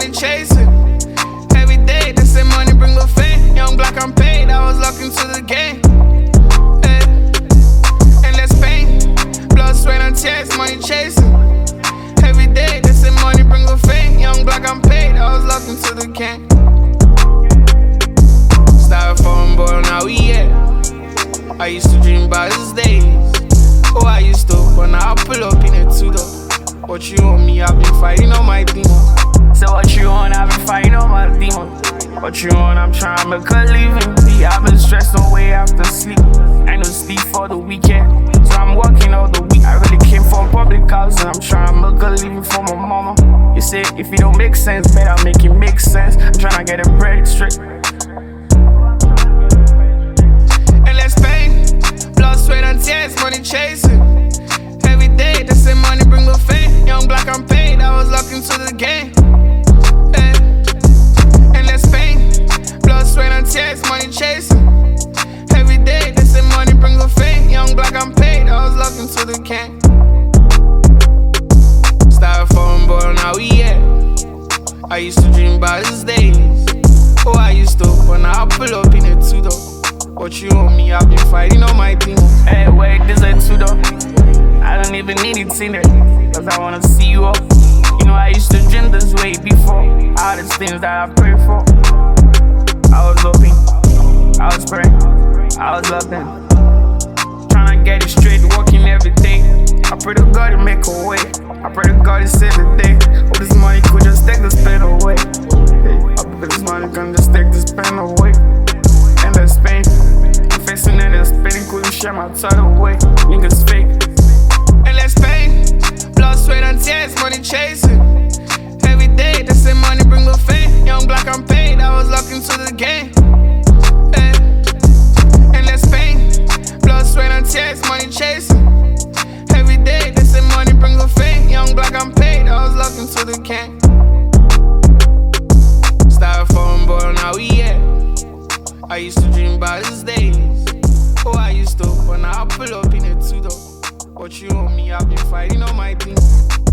money chasing. Every day, they say money bring the fame. Young black, I'm paid, I was locked into the game. Endless pain, blood, sweat, and tears, money chasing. Every day, they say money bring the fame. Young black, I'm paid, I was locked into the game. Styrofoam boy, now we here. I used to dream about these days. Oh, I used to, but now I pull up in it too though. What you want me, I've been fighting on my demons. So what you want, I've been fighting on my demons. What you want, I'm trying to make a living. I've been stressed on way after sleep. Ain't no sleep for the weekend, so I'm working all the week. I really came from public house and I'm trying to make a living for my mama. You say if it don't make sense, better make it make sense. I'm trying to get it bread straight. Endless pain, blood, sweat, and tears, money chasing. Every day, they say money bring the fame. Young black, I'm paid, I was locked into the game. Endless pain, blood, sweat, and tears, money chasing. Every day, they say money bring the fame. Young black, I'm paid, I was locked into the game. Styrofoam boy, now we here. I used to dream about these days. Oh, I used to, but now I pull up in it too though. What you want me, I've been fighting on my demons. Hey, wait, this ain't too though. I don't even need it in it, cause I wanna see you up. You know I used to dream this way before. All these things that I prayed for. I was hoping, I was praying, I was loving. Tryna get it straight, working every day. I pray to God to make a way. I pray to God to save the day. All this money could just take this pain away. Hey, I pray this money can just take this pain away. Endless pain, I'm facing endless pain. Couldn't share my thought away. Niggas fake. Endless pain, blood, sweat, and tears, money chasing. Every day, they say money bring the fame. Young black, I'm paid, I was locked into the game. Endless pain, blood, sweat, and tears, money chasing. Every day, they say money bring the fame. Young black, I'm paid, I was locked into the game. Styrofoam boy, now we here. I used to dream about these days. Oh, I used to, but now I pull up in it too though. What you want me, I've been fighting on my demons.